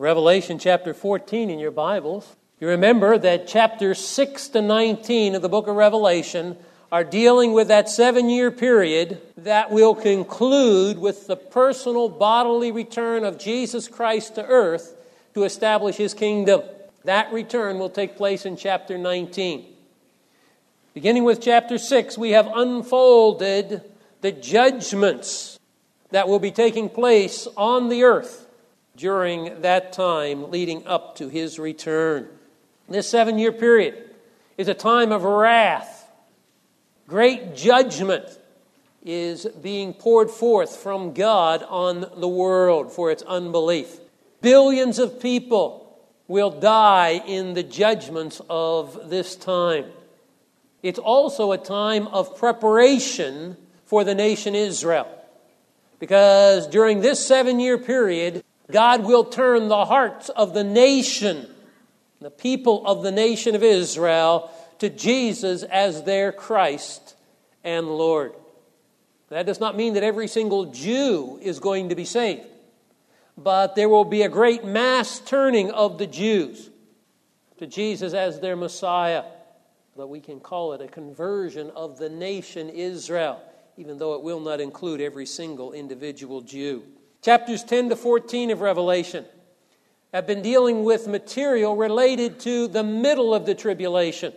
Revelation chapter 14 in your Bibles. You remember that chapters 6 to 19 of the book of Revelation are dealing with that 7-year period that will conclude with the personal bodily return of Jesus Christ to earth to establish His kingdom. That return will take place in chapter 19. Beginning with chapter 6, we have unfolded the judgments that will be taking place on the earth during that time leading up to His return. This 7-year period is a time of wrath. Great judgment is being poured forth from God on the world for its unbelief. Billions of people will die in the judgments of this time. It's also a time of preparation for the nation Israel. Because during this 7-year period, God will turn the hearts of the nation, the people of the nation of Israel, to Jesus as their Christ and Lord. That does not mean that every single Jew is going to be saved. But there will be a great mass turning of the Jews to Jesus as their Messiah. But we can call it a conversion of the nation Israel, even though it will not include every single individual Jew. Chapters 10 to 14 of Revelation have been dealing with material related to the middle of the tribulation.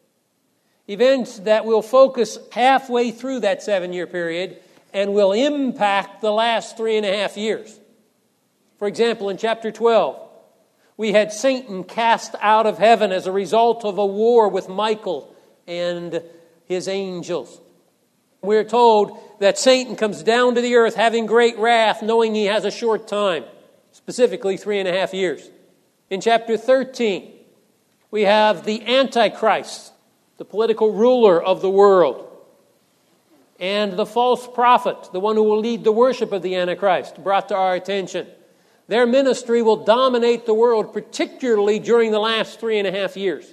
Events that will focus halfway through that 7-year period and will impact the last 3.5 years. For example, in chapter 12, we had Satan cast out of heaven as a result of a war with Michael and his angels. We're told that Satan comes down to the earth having great wrath, knowing he has a short time, specifically 3.5 years. In chapter 13, we have the Antichrist, the political ruler of the world, and the false prophet, the one who will lead the worship of the Antichrist, brought to our attention. Their ministry will dominate the world, particularly during the last 3.5 years.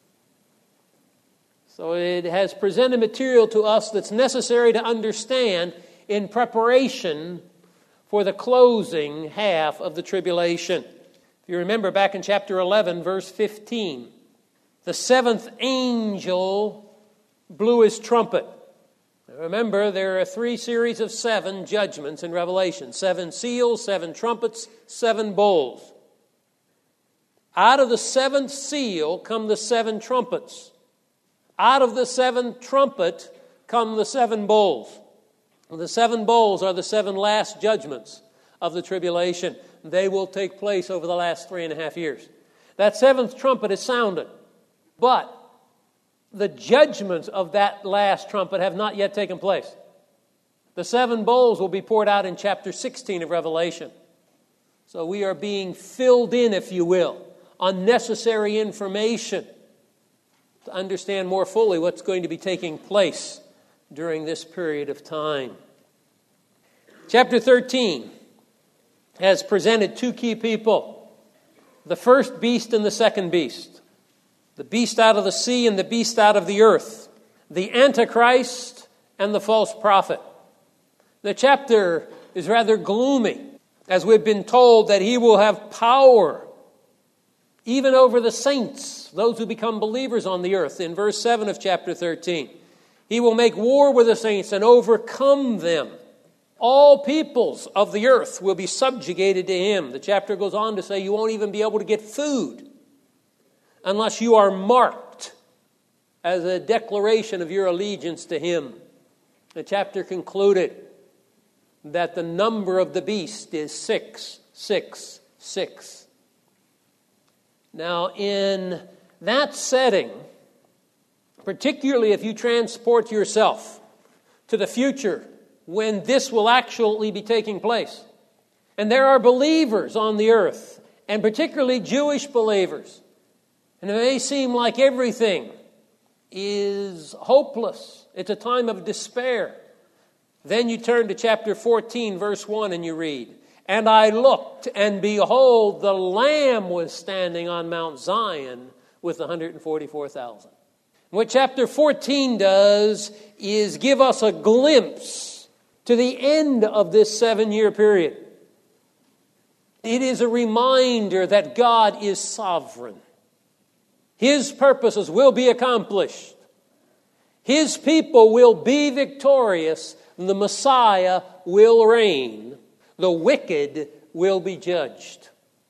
So it has presented material to us that's necessary to understand in preparation for the closing half of the tribulation. If you remember back in chapter 11, verse 15, the 7th angel blew his trumpet. Remember, there are 3 series of 7 judgments in Revelation. 7 seals, 7 trumpets, 7 bowls. Out of the 7th seal come the 7 trumpets. Out of the 7th trumpet come the 7 bowls. And the 7 bowls are the 7 last judgments of the tribulation. They will take place over the last 3.5 years. That 7th trumpet is sounded. But the judgments of that last trumpet have not yet taken place. The 7 bowls will be poured out in chapter 16 of Revelation. So we are being filled in, if you will, on necessary information to understand more fully what's going to be taking place during this period of time. Chapter 13 has presented 2 key people. The first beast and the second beast. The beast out of the sea and the beast out of the earth. The Antichrist and the false prophet. The chapter is rather gloomy, as we've been told that he will have power even over the saints, those who become believers on the earth. In verse 7 of chapter 13, he will make war with the saints and overcome them. All peoples of the earth will be subjugated to him. The chapter goes on to say you won't even be able to get food unless you are marked as a declaration of your allegiance to him. The chapter concluded that the number of the beast is 666. Now, in that setting, particularly if you transport yourself to the future when this will actually be taking place, and there are believers on the earth, and particularly Jewish believers, and it may seem like everything is hopeless. It's a time of despair. Then you turn to chapter 14, verse 1, and you read, "And I looked, and behold, the Lamb was standing on Mount Zion with 144,000. What chapter 14 does is give us a glimpse to the end of this 7-year period. It is a reminder that God is sovereign. His purposes will be accomplished. His people will be victorious. The Messiah will reign. The wicked will be judged.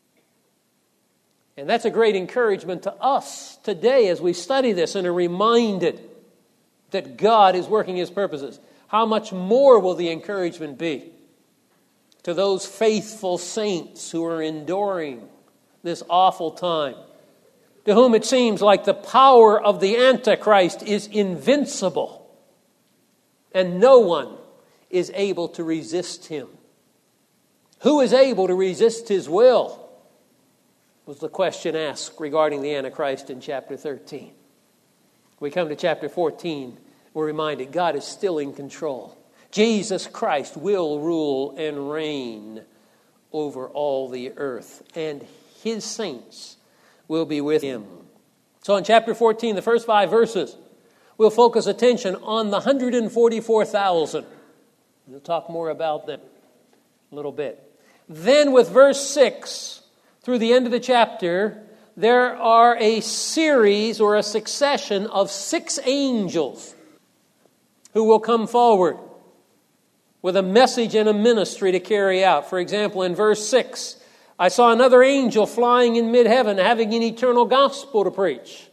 And that's a great encouragement to us today as we study this and are reminded that God is working His purposes. How much more will the encouragement be to those faithful saints who are enduring this awful time, to whom it seems like the power of the Antichrist is invincible and no one is able to resist him. Who is able to resist his will? Was the question asked regarding the Antichrist in chapter 13. We come to chapter 14, we're reminded God is still in control. Jesus Christ will rule and reign over all the earth, and His saints will be with Him. So in chapter 14, the first 5 verses, we'll focus attention on the 144,000. We'll talk more about them a little bit. Then with verse 6 through the end of the chapter, there are a series or a succession of 6 angels who will come forward with a message and a ministry to carry out. For example, in verse 6, I saw another angel flying in mid-heaven, having an eternal gospel to preach.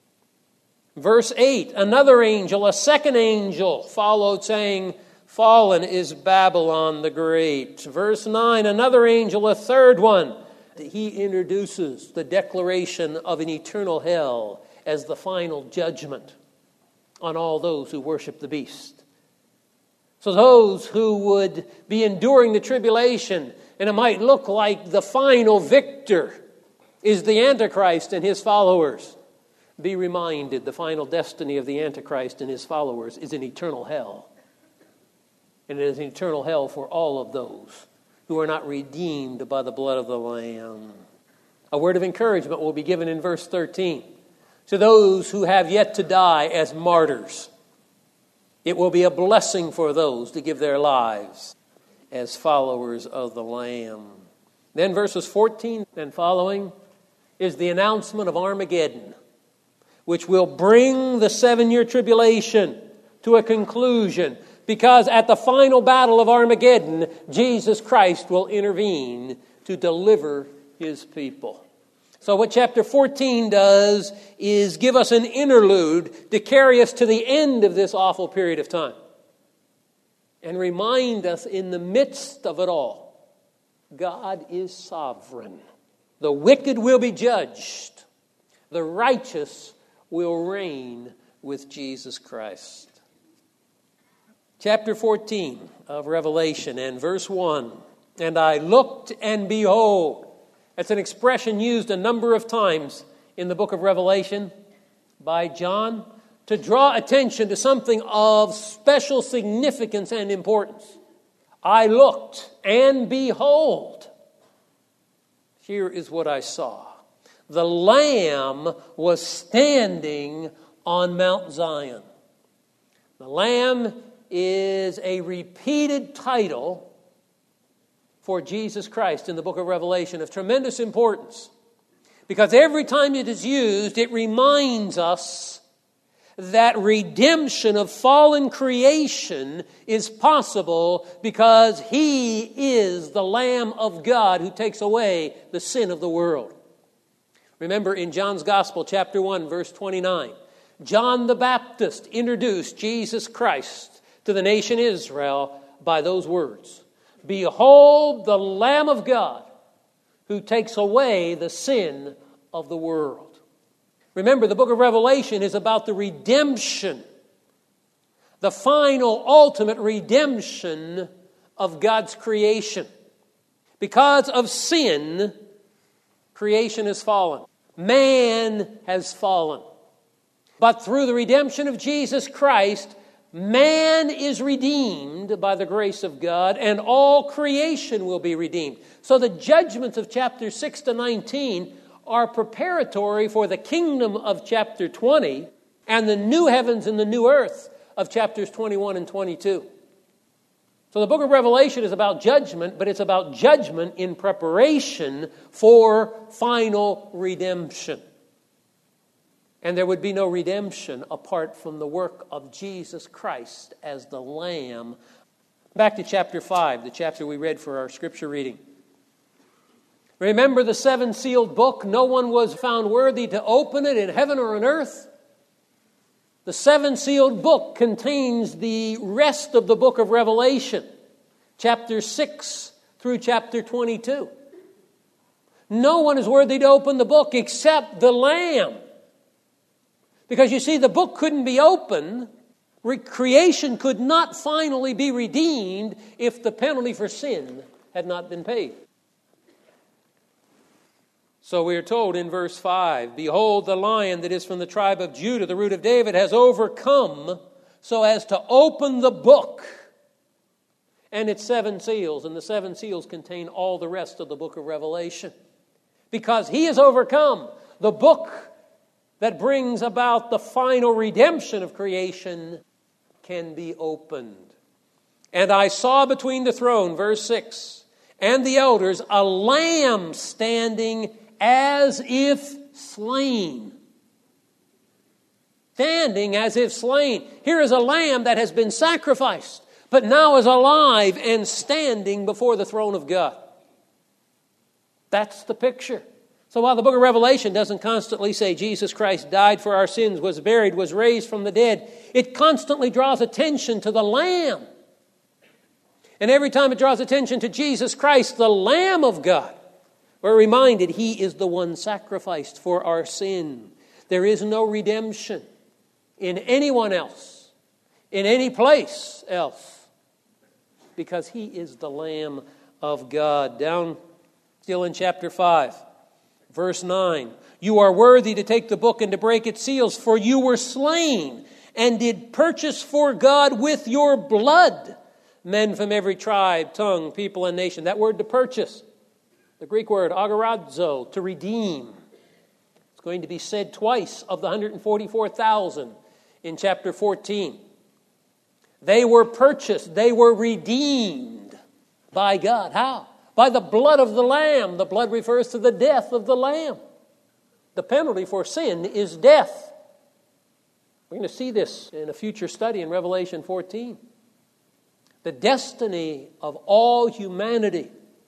Verse 8, another angel, a second angel, followed, saying, Fallen is Babylon the Great. Verse 9, another angel, a third one. He introduces the declaration of an eternal hell as the final judgment on all those who worship the beast. So those who would be enduring the tribulation, and it might look like the final victor is the Antichrist and his followers, be reminded the final destiny of the Antichrist and his followers is an eternal hell. And it is an eternal hell for all of those who are not redeemed by the blood of the Lamb. A word of encouragement will be given in verse 13 to those who have yet to die as martyrs. It will be a blessing for those to give their lives as followers of the Lamb. Then verses 14 and following is the announcement of Armageddon, which will bring the 7-year tribulation to a conclusion, because at the final battle of Armageddon, Jesus Christ will intervene to deliver His people. So what chapter 14 does is give us an interlude to carry us to the end of this awful period of time and remind us in the midst of it all, God is sovereign. The wicked will be judged. The righteous will reign with Jesus Christ. Chapter 14 of Revelation and verse 1. And I looked and behold. That's an expression used a number of times in the book of Revelation by John to draw attention to something of special significance and importance. I looked and behold. Here is what I saw. The Lamb was standing on Mount Zion. The Lamb is a repeated title for Jesus Christ in the book of Revelation of tremendous importance. Because every time it is used, it reminds us that redemption of fallen creation is possible because He is the Lamb of God who takes away the sin of the world. Remember in John's Gospel, chapter 1, verse 29, John the Baptist introduced Jesus Christ to the nation Israel by those words. Behold the Lamb of God who takes away the sin of the world. Remember, the book of Revelation is about the redemption, the final, ultimate redemption of God's creation. Because of sin, creation has fallen. Man has fallen. But through the redemption of Jesus Christ, man is redeemed by the grace of God, and all creation will be redeemed. So the judgments of chapters 6 to 19 are preparatory for the kingdom of chapter 20 and the new heavens and the new earth of chapters 21 and 22. So the book of Revelation is about judgment, but it's about judgment in preparation for final redemption. And there would be no redemption apart from the work of Jesus Christ as the Lamb. Back to chapter 5, the chapter we read for our scripture reading. Remember the seven-sealed book? No one was found worthy to open it in heaven or on earth. The seven-sealed book contains the rest of the book of Revelation, chapter 6 through chapter 22. No one is worthy to open the book except the Lamb. Because you see, the book couldn't be opened. Creation could not finally be redeemed if the penalty for sin had not been paid. So we are told in verse 5, "Behold, the Lion that is from the tribe of Judah, the root of David, has overcome so as to open the book and its seven seals." And the seven seals contain all the rest of the book of Revelation. Because he has overcome, the book that brings about the final redemption of creation can be opened. "And I saw between the throne," verse 6, "and the elders a lamb standing as if slain." Standing as if slain. Here is a lamb that has been sacrificed, but now is alive and standing before the throne of God. That's the picture. So while the book of Revelation doesn't constantly say Jesus Christ died for our sins, was buried, was raised from the dead, it constantly draws attention to the Lamb. And every time it draws attention to Jesus Christ, the Lamb of God, we're reminded he is the one sacrificed for our sin. There is no redemption in anyone else, in any place else, because he is the Lamb of God. Down still in chapter 5. Verse 9, "You are worthy to take the book and to break its seals, for you were slain and did purchase for God with your blood men from every tribe, tongue, people, and nation." That word, to purchase, the Greek word agorazo, to redeem. It's going to be said twice of the 144,000 in chapter 14. They were purchased, they were redeemed by God. How? By the blood of the Lamb. The blood refers to the death of the Lamb. The penalty for sin is death. We're going to see this in a future study in Revelation 14. The destiny of all humanity,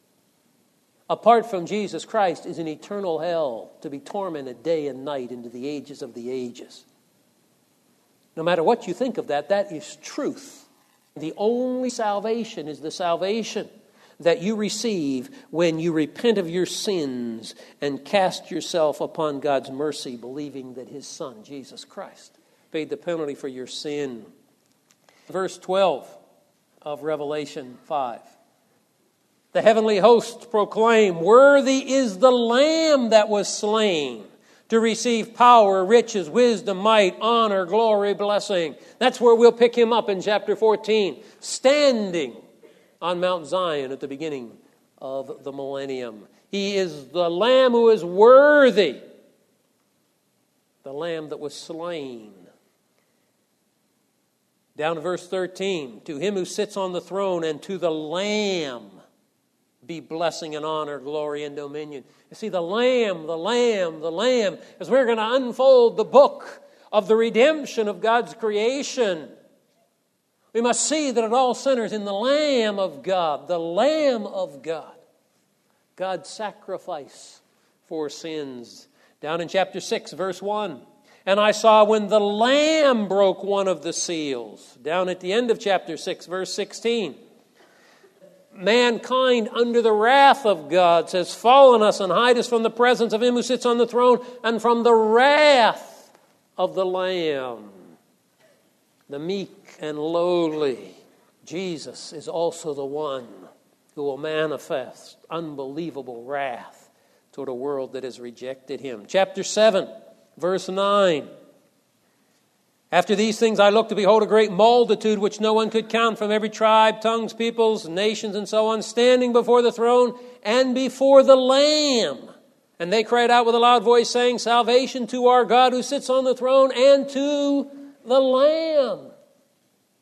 apart from Jesus Christ, is an eternal hell to be tormented day and night into the ages of the ages. No matter what you think of that, that is truth. The only salvation is the salvation that you receive when you repent of your sins and cast yourself upon God's mercy, believing that his Son, Jesus Christ, paid the penalty for your sin. Verse 12 of Revelation 5. "The heavenly hosts proclaim, worthy is the Lamb that was slain to receive power, riches, wisdom, might, honor, glory, blessing." That's where we'll pick him up in chapter 14. Standing on Mount Zion at the beginning of the millennium. He is the Lamb who is worthy. The Lamb that was slain. Down to verse 13. "To him who sits on the throne and to the Lamb be blessing and honor, glory and dominion." You see, the Lamb, the Lamb, the Lamb, as we're going to unfold the book of the redemption of God's creation, we must see that it all centers in the Lamb of God, the Lamb of God. God's sacrifice for sins. Down in chapter 6, verse 1. "And I saw when the Lamb broke one of the seals." Down at the end of chapter 6, verse 16. "Mankind under the wrath of God has fallen us and hide us from the presence of him who sits on the throne and from the wrath of the Lamb." The meek and lowly Jesus is also the one who will manifest unbelievable wrath toward a world that has rejected him. Chapter 7, verse 9. "After these things I looked to behold a great multitude which no one could count, from every tribe, tongues, peoples, nations, and so on, standing before the throne and before the Lamb. And they cried out with a loud voice, saying, Salvation to our God who sits on the throne and to the Lamb."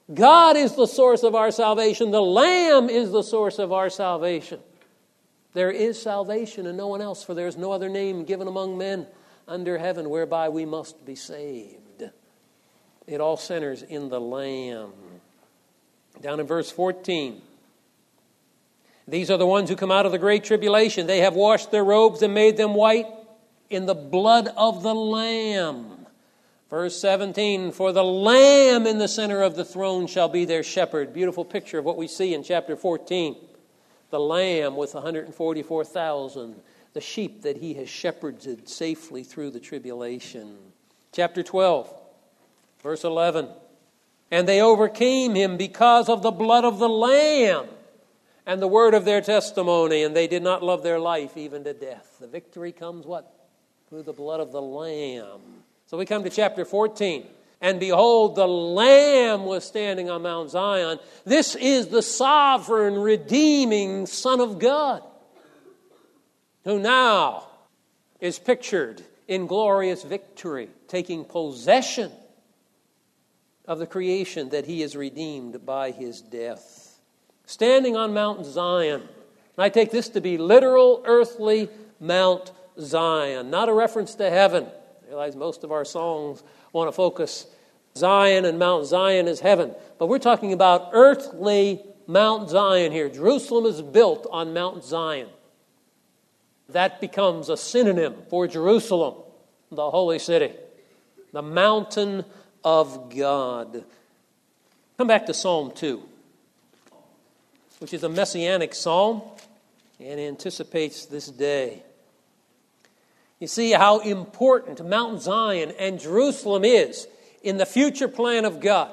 God is the source of our salvation. The Lamb is the source of our salvation. There is salvation in no one else, for there is no other name given among men under heaven whereby we must be saved. It all centers in the Lamb. Down in verse 14. These are the ones who come out of the great tribulation. They have washed their robes and made them white in the blood of the Lamb. Verse 17, for the Lamb in the center of the throne shall be their shepherd. Beautiful picture of what we see in chapter 14. The Lamb with 144,000. The sheep that he has shepherded safely through the tribulation. Chapter 12, verse 11. And they overcame him because of the blood of the Lamb and the word of their testimony, and they did not love their life even to death. The victory comes what? Through the blood of the Lamb. So we come to chapter 14. And behold, the Lamb was standing on Mount Zion. This is the sovereign, redeeming Son of God, who now is pictured in glorious victory, taking possession of the creation that he has redeemed by his death. Standing on Mount Zion. And I take this to be literal, earthly Mount Zion, not a reference to heaven. I realize most of our songs want to focus Zion and Mount Zion as heaven. But we're talking about earthly Mount Zion here. Jerusalem is built on Mount Zion. That becomes a synonym for Jerusalem, the holy city, the mountain of God. Come back to Psalm 2, which is a messianic psalm and anticipates this day. You see how important Mount Zion and Jerusalem is in the future plan of God.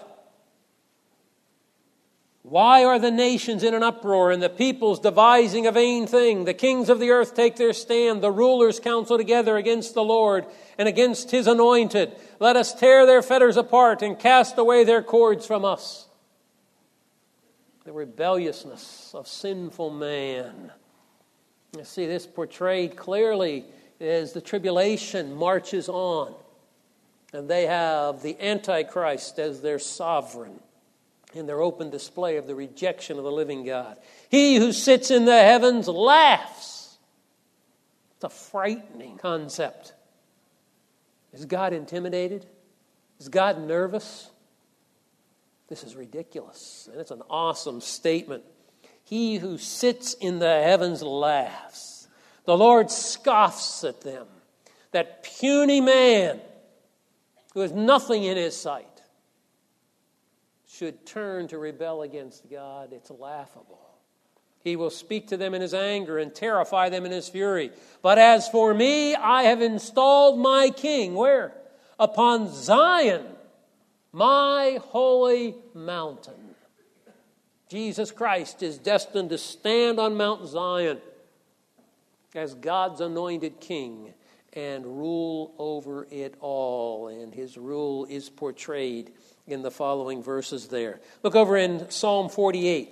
Why are the nations in an uproar and the peoples devising a vain thing? The kings of the earth take their stand. The rulers counsel together against the Lord and against his anointed. Let us tear their fetters apart and cast away their cords from us. The rebelliousness of sinful man. You see this portrayed clearly as the tribulation marches on. And they have the Antichrist as their sovereign in their open display of the rejection of the living God. He who sits in the heavens laughs. It's a frightening concept. Is God intimidated? Is God nervous? This is ridiculous. And it's an awesome statement. He who sits in the heavens laughs. The Lord scoffs at them. That puny man who has nothing in his sight should turn to rebel against God. It's laughable. He will speak to them in his anger and terrify them in his fury. But as for me, I have installed my king. Where? Upon Zion, my holy mountain. Jesus Christ is destined to stand on Mount Zion as God's anointed king and rule over it all. And his rule is portrayed in the following verses there. Look over in Psalm 48.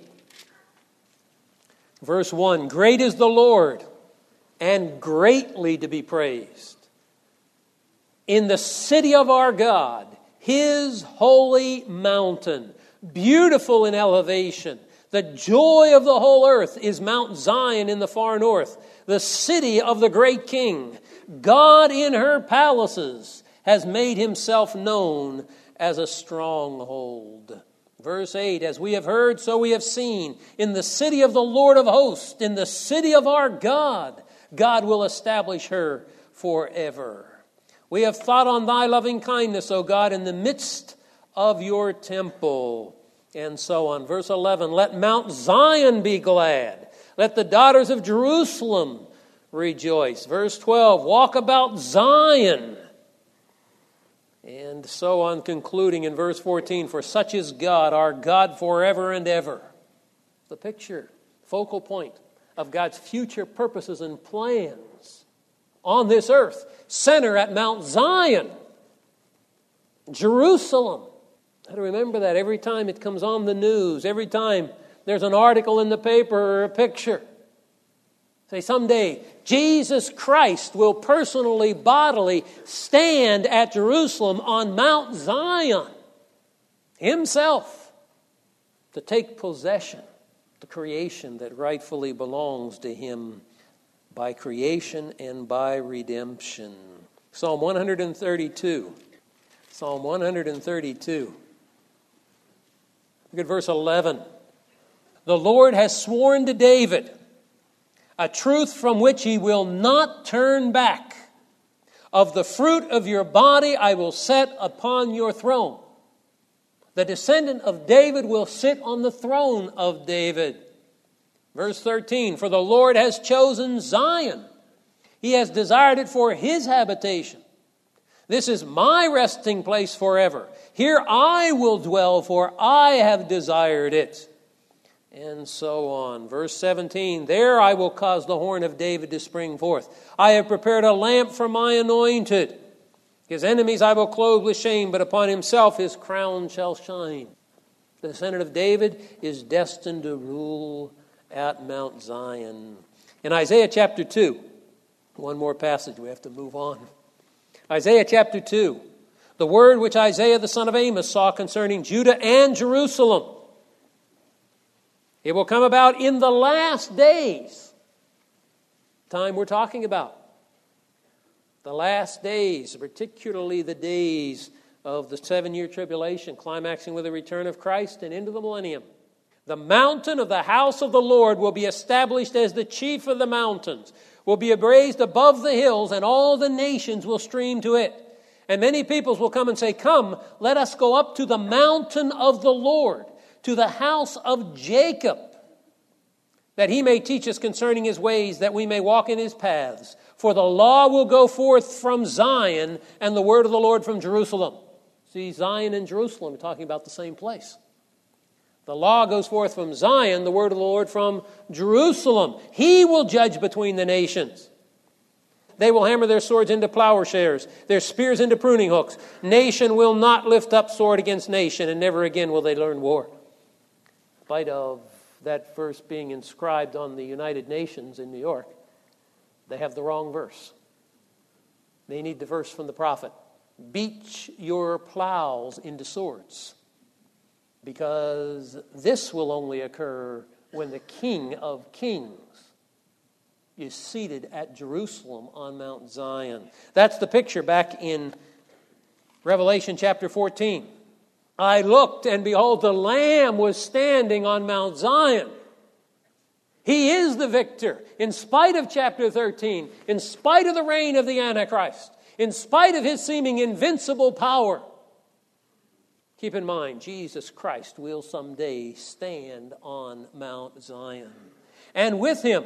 Verse 1. Great is the Lord, and greatly to be praised. In the city of our God, his holy mountain, beautiful in elevation. The joy of the whole earth is Mount Zion in the far north, the city of the great king. God in her palaces has made himself known as a stronghold. Verse 8, as we have heard, so we have seen. In the city of the Lord of hosts, in the city of our God, God will establish her forever. We have thought on thy loving kindness, O God, in the midst of your temple. And so on. Verse 11, let Mount Zion be glad. Let the daughters of Jerusalem rejoice. Verse 12, walk about Zion. And so on, concluding in verse 14, for such is God, our God forever and ever. The picture, focal point of God's future purposes and plans on this earth center at Mount Zion, Jerusalem. I remember that every time it comes on the news, every time there's an article in the paper or a picture. Say someday, Jesus Christ will personally, bodily stand at Jerusalem on Mount Zion himself. to take possession of the creation that rightfully belongs to Him by creation and by redemption. Psalm 132. Psalm 132. Look at verse 11. The Lord has sworn to David a truth from which He will not turn back. Of the fruit of your body I will set upon your throne. The descendant of David will sit on the throne of David. Verse 13, for the Lord has chosen Zion. He has desired it for His habitation. This is my resting place forever. Here I will dwell, for I have desired it. And so on. Verse 17, there I will cause the horn of David to spring forth. I have prepared a lamp for my anointed. His enemies I will clothe with shame, but upon himself his crown shall shine. The descendant of David is destined to rule at Mount Zion. In Isaiah chapter 2, one more passage, we have to move on. Isaiah chapter 2, the word which Isaiah the son of Amos saw concerning Judah and Jerusalem. It will come about in the last days, time we're talking about. The last days, particularly the days of the 7-year tribulation, climaxing with the return of Christ and into the millennium. The mountain of the house of the Lord will be established as the chief of the mountains, will be raised above the hills, and all the nations will stream to it. And many peoples will come and say, come, let us go up to the mountain of the Lord, to the house of Jacob, that He may teach us concerning His ways, that we may walk in His paths. For the law will go forth from Zion, and the word of the Lord from Jerusalem. See, Zion and Jerusalem are talking about the same place. The law goes forth from Zion, the word of the Lord from Jerusalem. He will judge between the nations. They will hammer their swords into plowshares, their spears into pruning hooks. Nation will not lift up sword against nation, and never again will they learn war. In spite of that verse being inscribed on the United Nations in New York, they have the wrong verse. They need the verse from the prophet. Beat your plows into swords, because this will only occur when the King of Kings is seated at Jerusalem on Mount Zion. That's the picture back in Revelation chapter 14. I looked, and behold, the Lamb was standing on Mount Zion. He is the victor, in spite of chapter 13, in spite of the reign of the Antichrist, in spite of his seeming invincible power. Keep in mind, Jesus Christ will someday stand on Mount Zion. And with Him,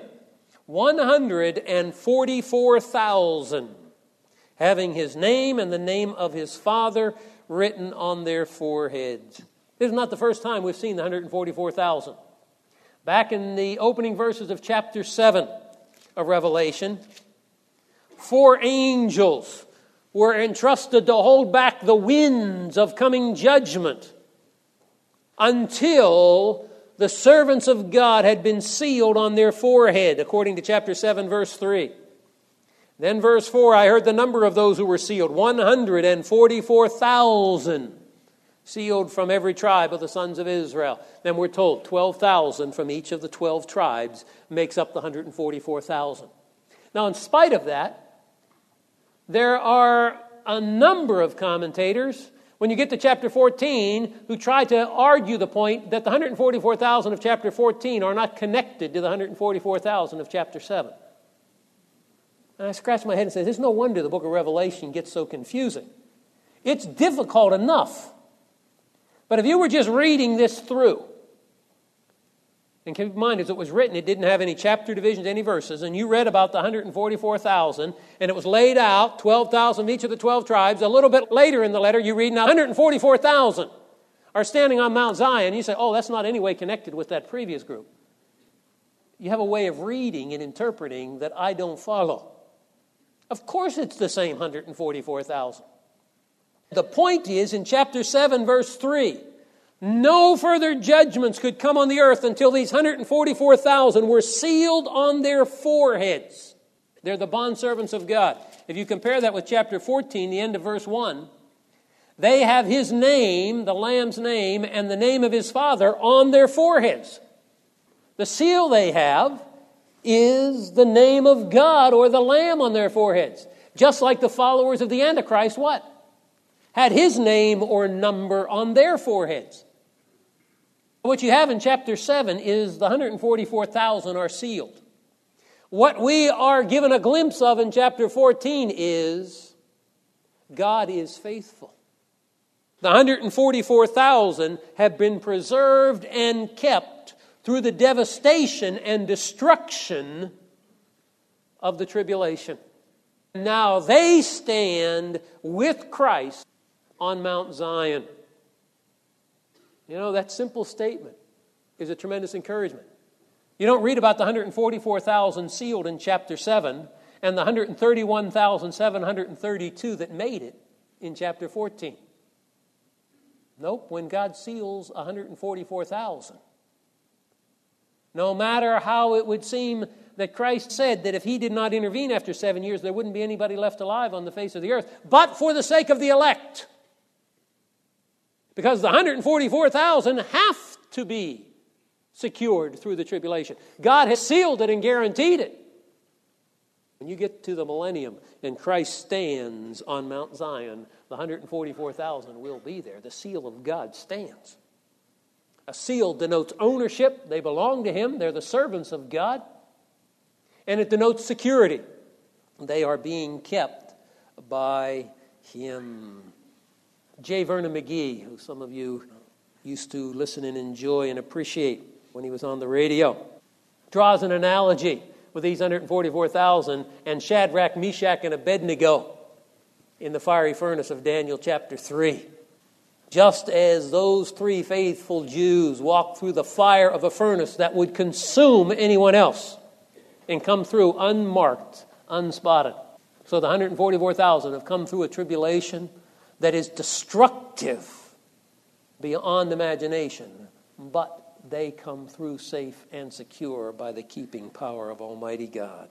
144,000, having His name and the name of His Father written on their foreheads. This is not the first time we've seen the 144,000. Back in the opening verses of chapter 7 of Revelation, 4 angels were entrusted to hold back the winds of coming judgment until the servants of God had been sealed on their forehead, according to chapter 7, verse 3. Then verse 4, I heard the number of those who were sealed, 144,000. Sealed from every tribe of the sons of Israel. Then we're told 12,000 from each of the 12 tribes makes up the 144,000. Now, in spite of that, there are a number of commentators, when you get to chapter 14, who try to argue the point that the 144,000 of chapter 14 are not connected to the 144,000 of chapter 7. And I scratch my head and say, there's no wonder the book of Revelation gets so confusing. It's difficult enough. But if you were just reading this through, and keep in mind, as it was written, it didn't have any chapter divisions, any verses, and you read about the 144,000, and it was laid out, 12,000 from each of the 12 tribes. A little bit later in the letter, you read now 144,000 are standing on Mount Zion. You say, oh, that's not any way connected with that previous group. You have a way of reading and interpreting that I don't follow. Of course it's the same 144,000. The point is, in chapter 7, verse 3, no further judgments could come on the earth until these 144,000 were sealed on their foreheads. They're the bondservants of God. If you compare that with chapter 14, the end of verse 1, They have His name, the Lamb's name, and the name of His Father on their foreheads. The seal they have is the name of God or the Lamb on their foreheads. Just like the followers of the Antichrist, what? Had his name or number on their foreheads. What you have in chapter 7 is the 144,000 are sealed. What we are given a glimpse of in chapter 14 is God is faithful. The 144,000 have been preserved and kept through the devastation and destruction of the tribulation. Now they stand with Christ on Mount Zion. You know, that simple statement is a tremendous encouragement. You don't read about the 144,000 sealed in chapter 7 and the 131,732 that made it in chapter 14. Nope, when God seals 144,000, no matter how it would seem that Christ said that if He did not intervene after 7 years, there wouldn't be anybody left alive on the face of the earth, but for the sake of the elect. Because the 144,000 have to be secured through the tribulation. God has sealed it and guaranteed it. When you get to the millennium and Christ stands on Mount Zion, the 144,000 will be there. The seal of God stands. A seal denotes ownership. They belong to Him. They're the servants of God. And it denotes security. They are being kept by Him. J. Vernon McGee, who some of you used to listen and enjoy and appreciate when he was on the radio, draws an analogy with these 144,000 and Shadrach, Meshach, and Abednego in the fiery furnace of Daniel chapter 3. Just as those three faithful Jews walked through the fire of a furnace that would consume anyone else and come through unmarked, unspotted. So the 144,000 have come through a tribulation that is destructive beyond imagination, but they come through safe and secure by the keeping power of Almighty God.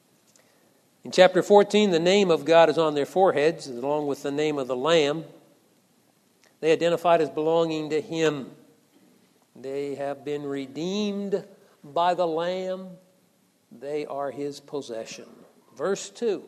In chapter 14, the name of God is on their foreheads, along with the name of the Lamb. They identified as belonging to Him. They have been redeemed by the Lamb. They are His possession. Verse 2.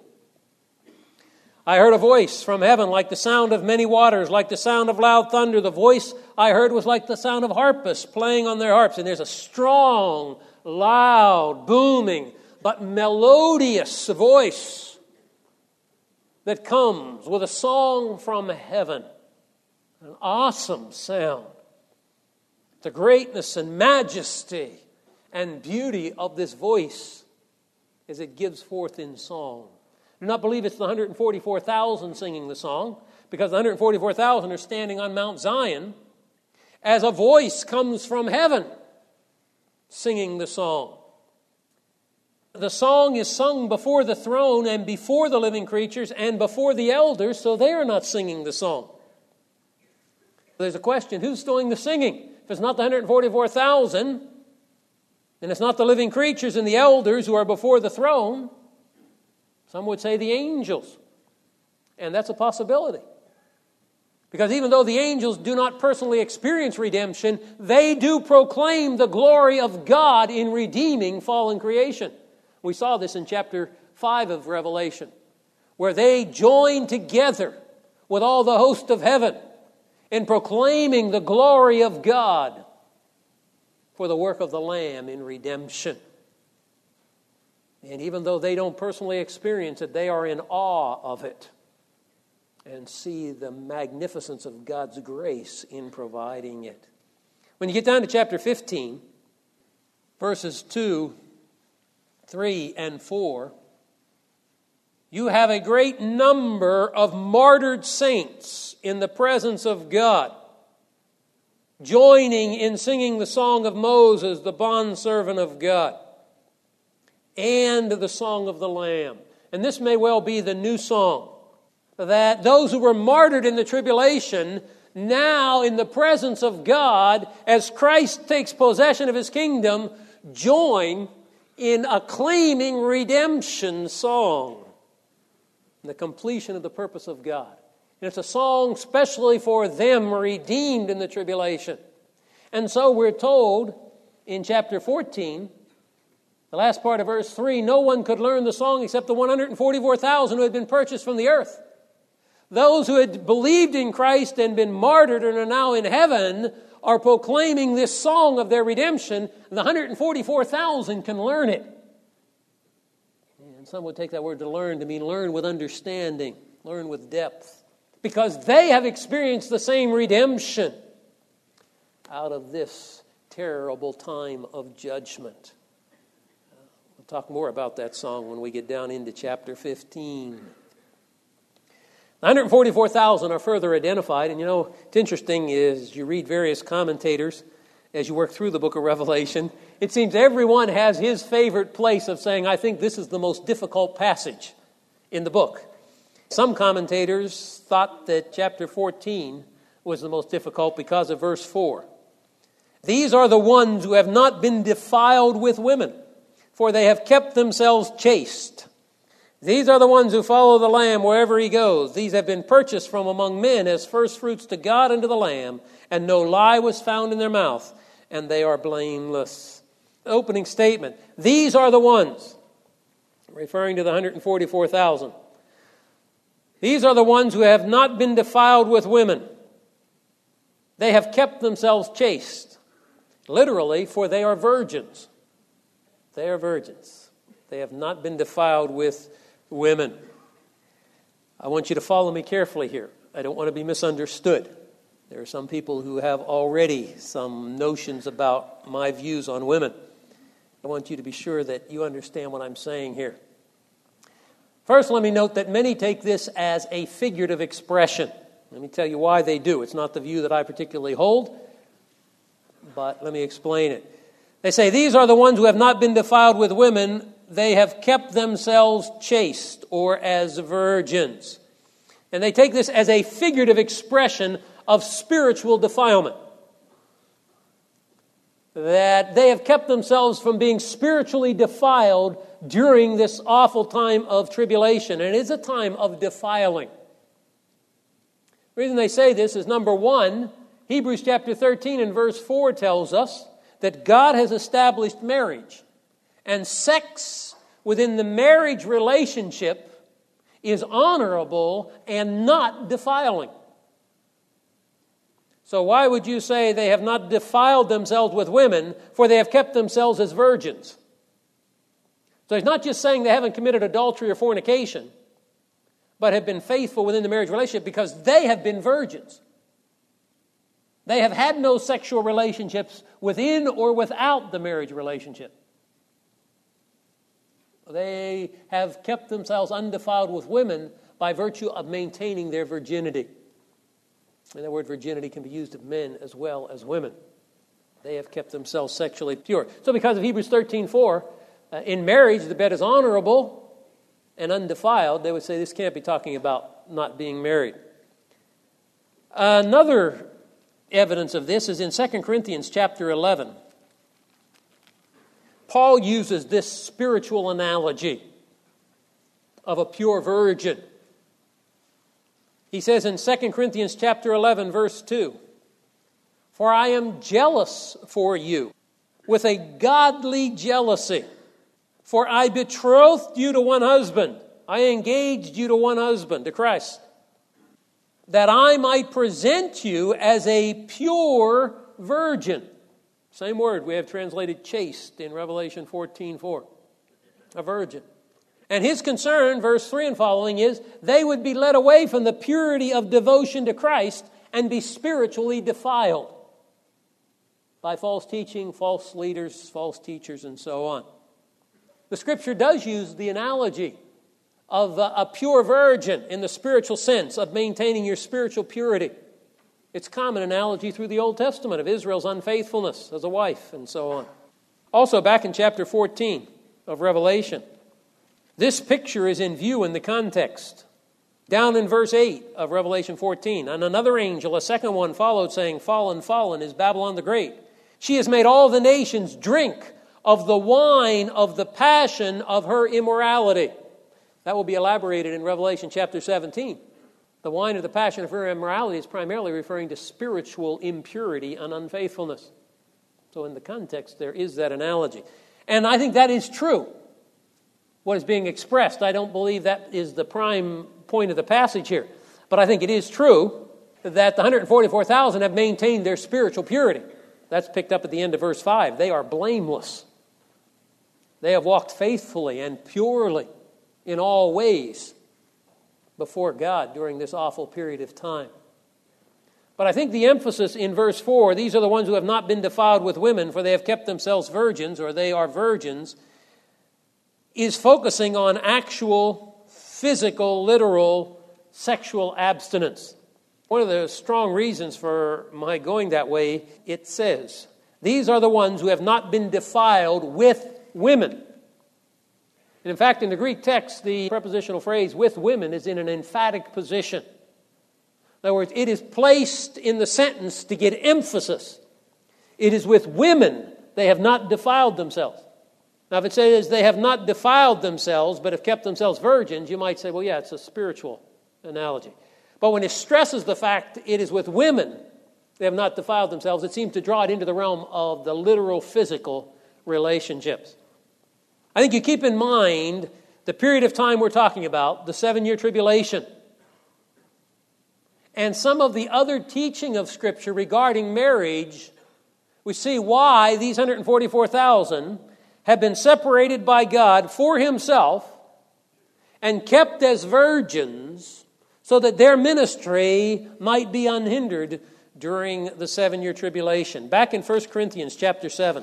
I heard a voice from heaven like the sound of many waters, like the sound of loud thunder. The voice I heard was like the sound of harpists playing on their harps. And there's a strong, loud, booming, but melodious voice that comes with a song from heaven. An awesome sound. The greatness and majesty and beauty of this voice as it gives forth in song. Do not believe it's the 144,000 singing the song, because the 144,000 are standing on Mount Zion as a voice comes from heaven singing the song. The song is sung before the throne and before the living creatures and before the elders, so they are not singing the song. There's a question, who's doing the singing? If it's not the 144,000, and it's not the living creatures and the elders who are before the throne, some would say the angels. And that's a possibility. Because even though the angels do not personally experience redemption, they do proclaim the glory of God in redeeming fallen creation. We saw this in chapter 5 of Revelation, where they join together with all the host of heaven in proclaiming the glory of God for the work of the Lamb in redemption. And even though they don't personally experience it, they are in awe of it and see the magnificence of God's grace in providing it. When you get down to chapter 15, verses 2, 3, and 4, you have a great number of martyred saints in the presence of God, joining in singing the song of Moses, the bondservant of God, and the song of the Lamb. And this may well be the new song, that those who were martyred in the tribulation, now in the presence of God, as Christ takes possession of His kingdom, join in acclaiming redemption song, the completion of the purpose of God. And it's a song specially for them redeemed in the tribulation. And so we're told in chapter 14, the last part of verse 3, no one could learn the song except the 144,000 who had been purchased from the earth. Those who had believed in Christ and been martyred and are now in heaven are proclaiming this song of their redemption. And the 144,000 can learn it. And some would take that word to learn to mean learn with understanding, learn with depth. Because they have experienced the same redemption out of this terrible time of judgment. We'll talk more about that song when we get down into chapter 15. 144,000 are further identified, and it's interesting is you read various commentators as you work through the book of Revelation, it seems everyone has his favorite place of saying, I think this is the most difficult passage in the book. Some commentators thought that chapter 14 was the most difficult because of verse 4. These are the ones who have not been defiled with women, for they have kept themselves chaste. These are the ones who follow the Lamb wherever he goes. These have been purchased from among men as firstfruits to God and to the Lamb, and no lie was found in their mouth, and they are blameless. The opening statement, these are the ones, referring to the 144,000. These are the ones who have not been defiled with women. They have kept themselves chaste. Literally, for they are virgins. They are virgins. They have not been defiled with women. I want you to follow me carefully here. I don't want to be misunderstood. There are some people who have already some notions about my views on women. I want you to be sure that you understand what I'm saying here. First, let me note that many take this as a figurative expression. Let me tell you why they do. It's not the view that I particularly hold, but let me explain it. They say, these are the ones who have not been defiled with women. They have kept themselves chaste, or as virgins. And they take this as a figurative expression of spiritual defilement. That they have kept themselves from being spiritually defiled during this awful time of tribulation. And it is a time of defiling. The reason they say this is, number one, Hebrews chapter 13 and verse 4 tells us that God has established marriage. And sex within the marriage relationship is honorable and not defiling. So why would you say they have not defiled themselves with women, for they have kept themselves as virgins? So he's not just saying they haven't committed adultery or fornication, but have been faithful within the marriage relationship because they have been virgins. They have had no sexual relationships within or without the marriage relationship. They have kept themselves undefiled with women by virtue of maintaining their virginity. And the word virginity can be used of men as well as women. They have kept themselves sexually pure. So because of Hebrews 13:4, in marriage the bed is honorable and undefiled. They would say this can't be talking about not being married. Another evidence of this is in 2 Corinthians chapter 11. Paul uses this spiritual analogy of a pure virgin. He says in 2 Corinthians chapter 11, verse 2, "For I am jealous for you with a godly jealousy. For I betrothed you to one husband. I engaged you to one husband, to Christ, that I might present you as a pure virgin." Same word we have translated chaste in Revelation 14:4. A virgin. And his concern, verse 3 and following, is they would be led away from the purity of devotion to Christ and be spiritually defiled by false teaching, false leaders, false teachers, and so on. The Scripture does use the analogy of a pure virgin in the spiritual sense of maintaining your spiritual purity. It's a common analogy through the Old Testament of Israel's unfaithfulness as a wife and so on. Also, back in chapter 14 of Revelation, this picture is in view in the context. Down in verse 8 of Revelation 14, "And another angel, a second one, followed, saying, 'Fallen, fallen is Babylon the Great. She has made all the nations drink of the wine of the passion of her immorality.'" That will be elaborated in Revelation chapter 17. The wine of the passion of her immorality is primarily referring to spiritual impurity and unfaithfulness. So in the context, there is that analogy. And I think that is true, what is being expressed. I don't believe that is the prime point of the passage here. But I think it is true that the 144,000 have maintained their spiritual purity. That's picked up at the end of verse 5. They are blameless. They have walked faithfully and purely in all ways before God during this awful period of time. But I think the emphasis in verse 4, these are the ones who have not been defiled with women, for they have kept themselves virgins, or they are virgins, is focusing on actual, physical, literal, sexual abstinence. One of the strong reasons for my going that way, it says, these are the ones who have not been defiled with women. And in fact, in the Greek text, the prepositional phrase with women is in an emphatic position. In other words, it is placed in the sentence to get emphasis. It is with women they have not defiled themselves. Now, if it says they have not defiled themselves but have kept themselves virgins, you might say, well, yeah, it's a spiritual analogy. But when it stresses the fact it is with women they have not defiled themselves, it seems to draw it into the realm of the literal physical relationships. I think you keep in mind the period of time we're talking about, the 7-year tribulation, and some of the other teaching of Scripture regarding marriage. We see why these 144,000 have been separated by God for Himself and kept as virgins so that their ministry might be unhindered during the 7-year tribulation. Back in 1 Corinthians chapter 7,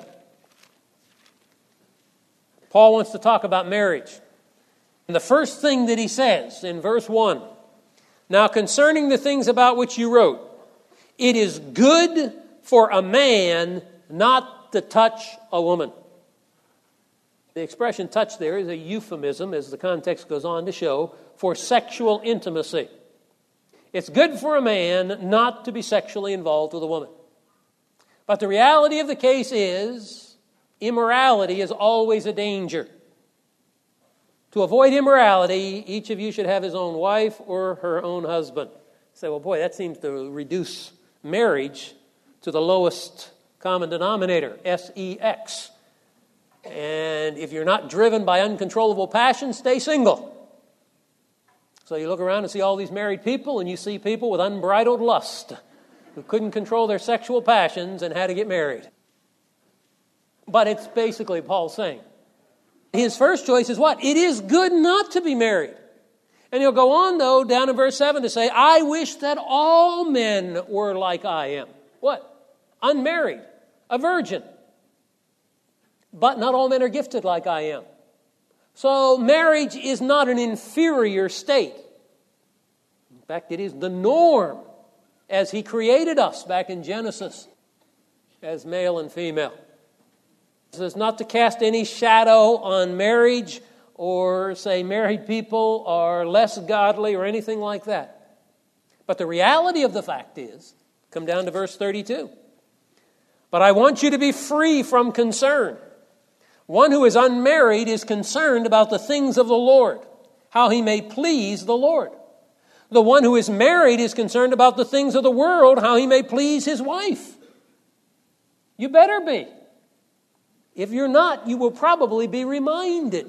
Paul wants to talk about marriage. And the first thing that he says in verse 1, now concerning the things about which you wrote, it is good for a man not to touch a woman. The expression touch there is a euphemism, as the context goes on to show, for sexual intimacy. It's good for a man not to be sexually involved with a woman. But the reality of the case is, immorality is always a danger. To avoid immorality, each of you should have his own wife or her own husband. You say, well, boy, that seems to reduce marriage to the lowest common denominator, sex. And if you're not driven by uncontrollable passion, stay single. So you look around and see all these married people, and you see people with unbridled lust who couldn't control their sexual passions and had to get married. But it's basically Paul saying, his first choice is what? It is good not to be married. And he'll go on, though, down in verse 7 to say, I wish that all men were like I am. What? Unmarried, a virgin. But not all men are gifted like I am. So marriage is not an inferior state. In fact, it is the norm as He created us back in Genesis as male and female. This is not to cast any shadow on marriage or say married people are less godly or anything like that. But the reality of the fact is, come down to verse 32. But I want you to be free from concern. One who is unmarried is concerned about the things of the Lord, how he may please the Lord. The one who is married is concerned about the things of the world, how he may please his wife. You better be. If you're not, you will probably be reminded.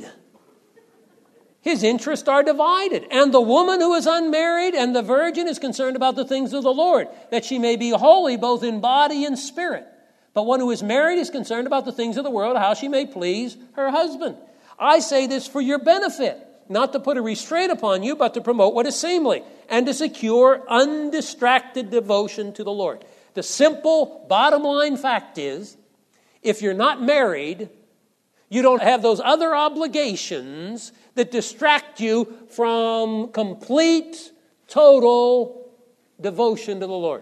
His interests are divided. And the woman who is unmarried and the virgin is concerned about the things of the Lord, that she may be holy both in body and spirit. But one who is married is concerned about the things of the world, how she may please her husband. I say this for your benefit, not to put a restraint upon you, but to promote what is seemly, and to secure undistracted devotion to the Lord. The simple bottom line fact is, if you're not married, you don't have those other obligations that distract you from complete, total devotion to the Lord.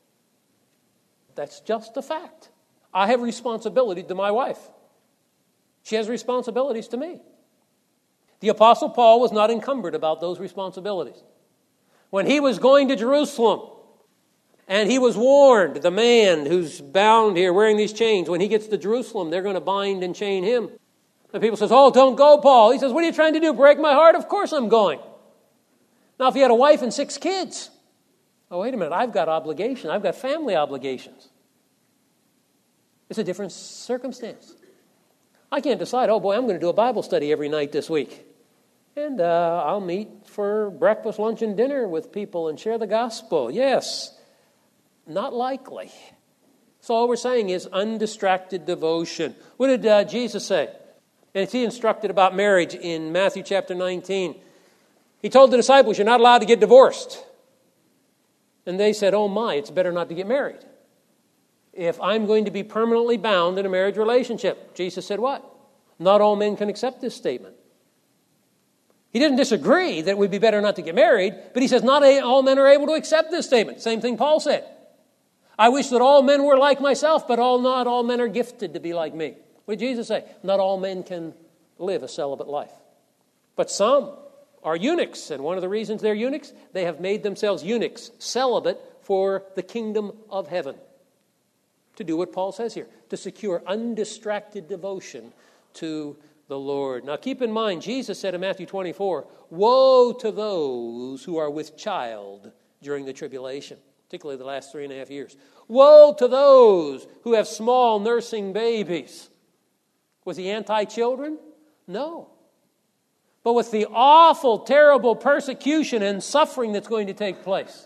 That's just a fact. I have responsibility to my wife. She has responsibilities to me. The Apostle Paul was not encumbered about those responsibilities. When he was going to Jerusalem, and he was warned, the man who's bound here wearing these chains, when he gets to Jerusalem, they're going to bind and chain him. The people says, oh, don't go, Paul. He says, what are you trying to do, break my heart? Of course I'm going. Now, if he had a wife and 6 kids, oh, wait a minute, I've got obligations. I've got family obligations. It's a different circumstance. I can't decide, oh boy, I'm going to do a Bible study every night this week. And I'll meet for breakfast, lunch, and dinner with people and share the gospel. Yes, not likely. So all we're saying is undistracted devotion. What did Jesus say? And he instructed about marriage in Matthew chapter 19. He told the disciples, you're not allowed to get divorced. And they said, oh my, it's better not to get married. If I'm going to be permanently bound in a marriage relationship. Jesus said what? Not all men can accept this statement. He didn't disagree that it would be better not to get married, but he says not all men are able to accept this statement. Same thing Paul said. I wish that all men were like myself, but not all men are gifted to be like me. What did Jesus say? Not all men can live a celibate life. But some are eunuchs, and one of the reasons they're eunuchs, they have made themselves eunuchs, celibate, for the kingdom of heaven. To do what Paul says here, to secure undistracted devotion to the Lord. Now keep in mind, Jesus said in Matthew 24, woe to those who are with child during the tribulation, particularly the last 3.5 years. Woe to those who have small nursing babies. Was he anti-children? No. But with the awful, terrible persecution and suffering that's going to take place,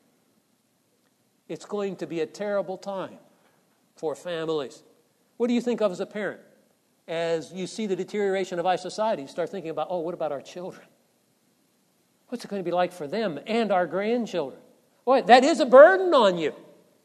it's going to be a terrible time for families. What do you think of as a parent? As you see the deterioration of our society, you start thinking about, what about our children? What's it going to be like for them and our grandchildren? Boy, that is a burden on you.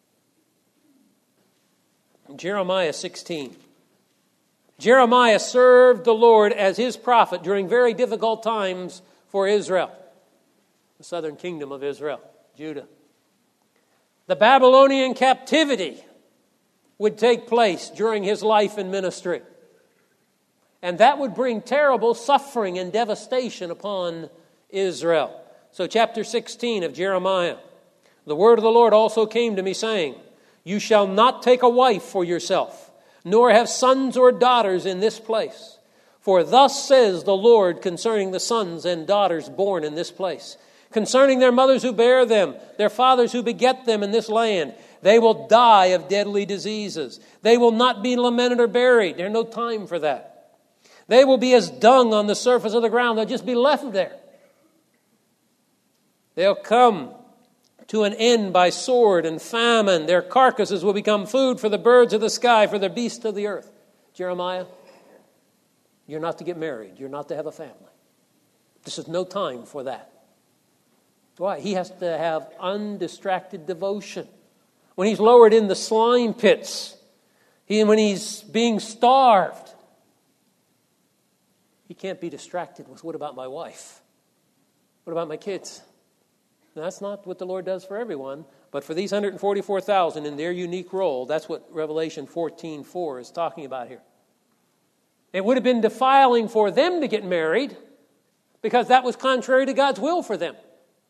Jeremiah 16. Jeremiah served the Lord as his prophet during very difficult times for Israel, the southern kingdom of Israel, Judah. The Babylonian captivity would take place during his life and ministry. And that would bring terrible suffering and devastation upon Israel. So chapter 16 of Jeremiah. The word of the Lord also came to me, saying, you shall not take a wife for yourself, nor have sons or daughters in this place. For thus says the Lord concerning the sons and daughters born in this place, concerning their mothers who bear them, their fathers who beget them in this land. They will die of deadly diseases. They will not be lamented or buried. There's no time for that. They will be as dung on the surface of the ground. They'll just be left there. They'll come to an end by sword and famine. Their carcasses will become food for the birds of the sky, for the beasts of the earth. Jeremiah, you're not to get married. You're not to have a family. This is no time for that. Why? He has to have undistracted devotion. When he's lowered in the slime pits, when he's being starved, he can't be distracted with, what about my wife? What about my kids? Now, that's not what the Lord does for everyone, but for these 144,000 in their unique role, that's what Revelation 14:4 is talking about here. It would have been defiling for them to get married because that was contrary to God's will for them.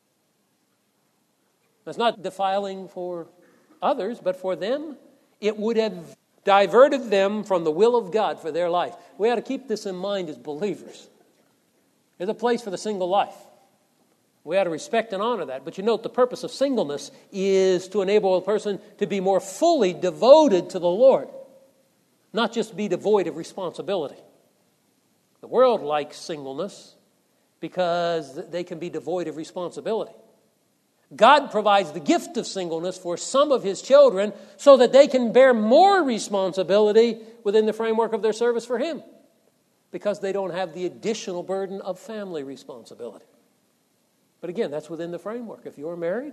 It's not defiling for others, but for them, it would have diverted them from the will of God for their life. We ought to keep this in mind as believers. There's a place for the single life. We ought to respect and honor that. But you note the purpose of singleness is to enable a person to be more fully devoted to the Lord, not just be devoid of responsibility. The world likes singleness because they can be devoid of responsibility. God provides the gift of singleness for some of His children so that they can bear more responsibility within the framework of their service for Him, because they don't have the additional burden of family responsibility. But again, that's within the framework. If you're married,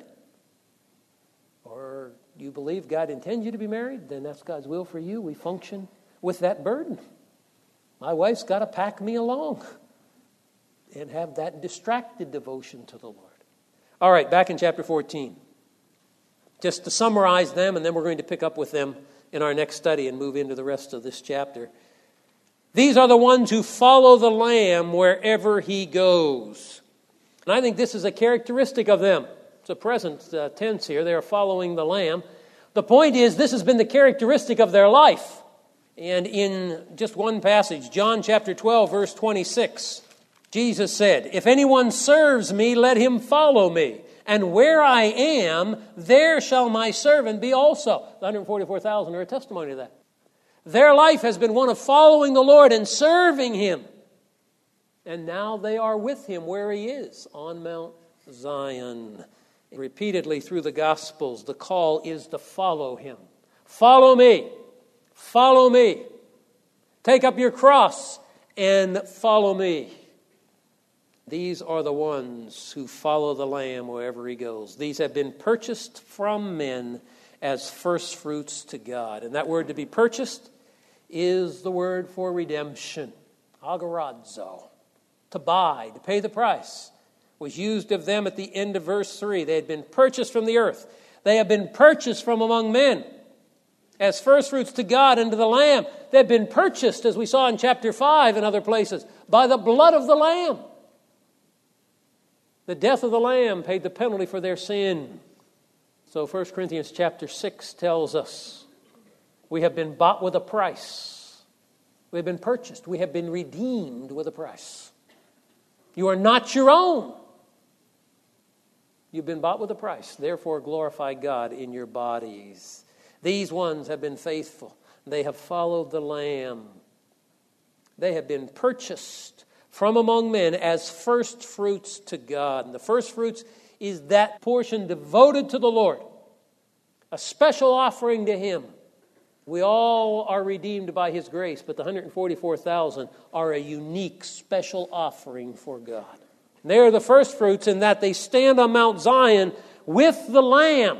or you believe God intends you to be married, then that's God's will for you. We function with that burden. My wife's got to pack me along and have that distracted devotion to the Lord. All right, back in chapter 14. Just to summarize them, and then we're going to pick up with them in our next study and move into the rest of this chapter. These are the ones who follow the Lamb wherever He goes. And I think this is a characteristic of them. It's a present tense here. They are following the Lamb. The point is, this has been the characteristic of their life. And in just one passage, John chapter 12, verse 26. Jesus said, "If anyone serves me, let him follow me. And where I am, there shall my servant be also." The 144,000 are a testimony to that. Their life has been one of following the Lord and serving Him. And now they are with Him where He is, on Mount Zion. Repeatedly through the Gospels, the call is to follow Him. Follow me. Follow me. Take up your cross and follow me. These are the ones who follow the Lamb wherever He goes. These have been purchased from men as first fruits to God. And that word to be purchased is the word for redemption. Agorazo. To buy, to pay the price, was used of them at the end of verse 3. They had been purchased from the earth. They have been purchased from among men as first fruits to God and to the Lamb. They have been purchased, as we saw in chapter 5 and other places, by the blood of the Lamb. The death of the Lamb paid the penalty for their sin. So 1 Corinthians chapter 6 tells us we have been bought with a price. We have been purchased. We have been redeemed with a price. You are not your own. You've been bought with a price. Therefore, glorify God in your bodies. These ones have been faithful. They have followed the Lamb. They have been purchased from among men as first fruits to God. And the first fruits is that portion devoted to the Lord, a special offering to Him. We all are redeemed by His grace, but the 144,000 are a unique, special offering for God. They are the first fruits in that they stand on Mount Zion with the Lamb.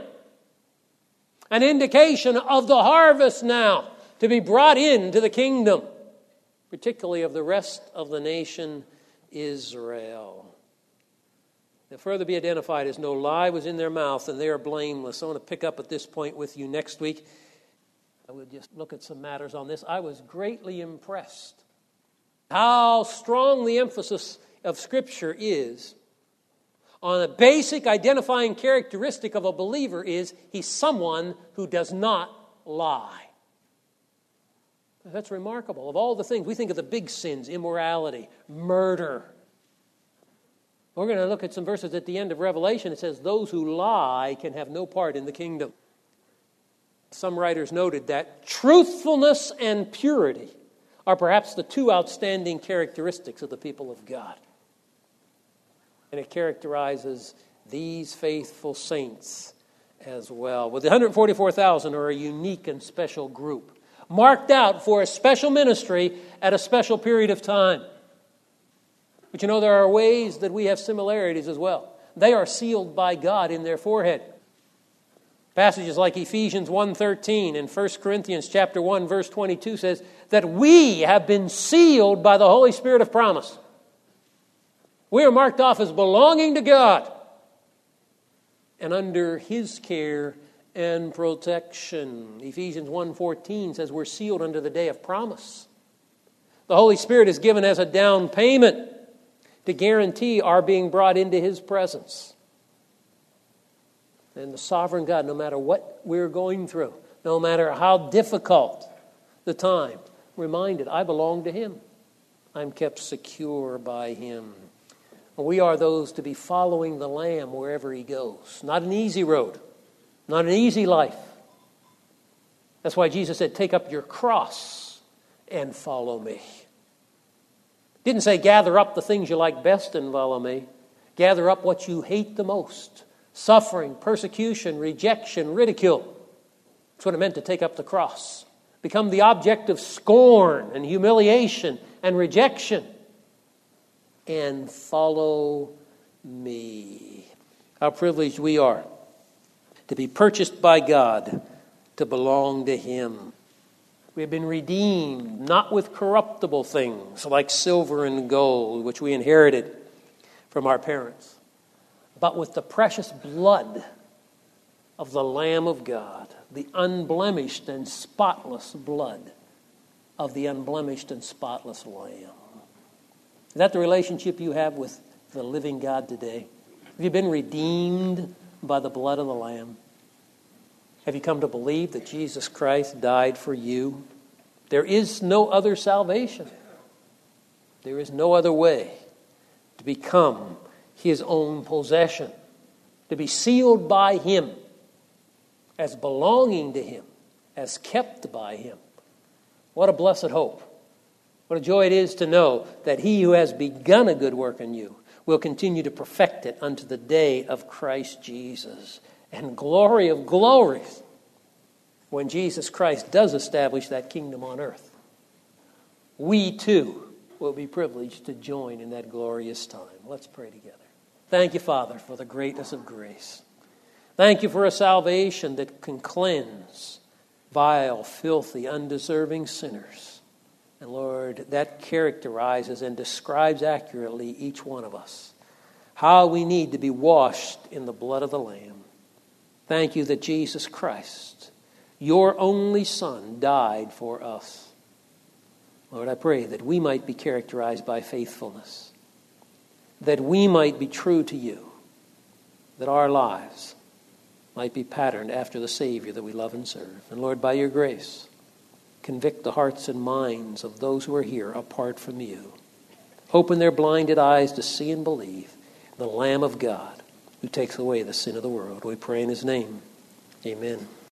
An indication of the harvest now to be brought into the kingdom, particularly of the rest of the nation Israel. They'll further be identified as no lie was in their mouth, and they are blameless. I want to pick up at this point with you next week. I will just look at some matters on this. I was greatly impressed how strong the emphasis of Scripture is on a basic identifying characteristic of a believer is he's someone who does not lie. That's remarkable. Of all the things, we think of the big sins, immorality, murder. We're going to look at some verses at the end of Revelation. It says, those who lie can have no part in the kingdom. Some writers noted that truthfulness and purity are perhaps the two outstanding characteristics of the people of God. And it characterizes these faithful saints as well. Well, the 144,000 are a unique and special group, marked out for a special ministry at a special period of time. But you know, there are ways that we have similarities as well. They are sealed by God in their forehead. Passages like Ephesians 1:13 and 1 Corinthians chapter 1 verse 22 says that we have been sealed by the Holy Spirit of promise. We are marked off as belonging to God and under His care and protection. Ephesians 1:14 says we're sealed under the day of promise. The Holy Spirit is given as a down payment to guarantee our being brought into His presence. And the sovereign God, no matter what we're going through, no matter how difficult the time, reminded, I belong to Him. I'm kept secure by Him. We are those to be following the Lamb wherever He goes. Not an easy road, not an easy life. That's why Jesus said, take up your cross and follow me. Didn't say gather up the things you like best and follow me. Gather up what you hate the most. Suffering, persecution, rejection, ridicule. That's what it meant to take up the cross. Become the object of scorn and humiliation and rejection. And follow me. How privileged we are to be purchased by God, to belong to Him. We have been redeemed, not with corruptible things like silver and gold, which we inherited from our parents, but with the precious blood of the Lamb of God, the unblemished and spotless blood of the unblemished and spotless Lamb. Is that the relationship you have with the living God today? Have you been redeemed by the blood of the Lamb? Have you come to believe that Jesus Christ died for you? There is no other salvation. There is no other way become His own possession, to be sealed by Him, as belonging to Him, as kept by Him. What a blessed hope. What a joy it is to know that He who has begun a good work in you will continue to perfect it unto the day of Christ Jesus. And glory of glories, when Jesus Christ does establish that kingdom on earth, we too will be privileged to join in that glorious time. Let's pray together. Thank you, Father, for the greatness of grace. Thank you for a salvation that can cleanse vile, filthy, undeserving sinners. And Lord, that characterizes and describes accurately each one of us. How we need to be washed in the blood of the Lamb. Thank you that Jesus Christ, your only Son, died for us. Lord, I pray that we might be characterized by faithfulness, that we might be true to you, that our lives might be patterned after the Savior that we love and serve. And Lord, by your grace, convict the hearts and minds of those who are here apart from you. Open their blinded eyes to see and believe the Lamb of God who takes away the sin of the world. We pray in His name. Amen.